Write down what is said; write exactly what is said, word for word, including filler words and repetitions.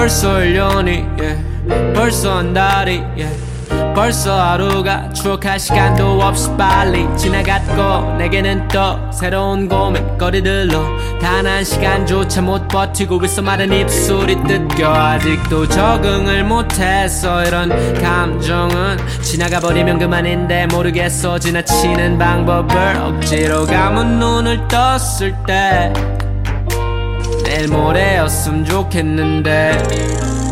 벌써 일 년이 yeah. 벌써 한 달이 yeah. 벌써 하루가 추억할 시간도 없이 빨리 지나갔고 내게는 또 새로운 고민거리들로 단 한 시간조차 못 버티고 있어. 마른 입술이 뜯겨 아직도 적응을 못했어. 이런 감정은 지나가버리면 그만인데 모르겠어. 지나치는 방법을 억지로 감은 눈을 떴을 때 내일 모레였으면 좋겠는데